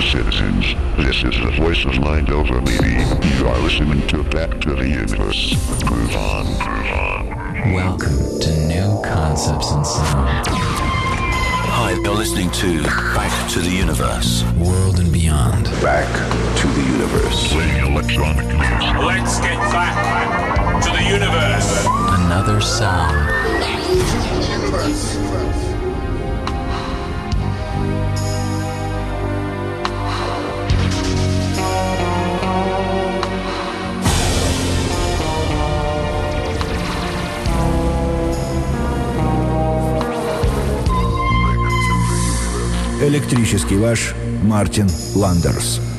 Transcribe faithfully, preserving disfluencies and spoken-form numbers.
citizens. This is the voice of Mind Over Media. You are listening to Back to the Universe. Groove on, groove on. Welcome to New Concepts in Sound. Hi, you're listening to Back to the Universe. World and beyond. Back to the Universe. Playing electronic music. Let's get back to the universe. Another sound. Электрический ваш Мартин Ландерс.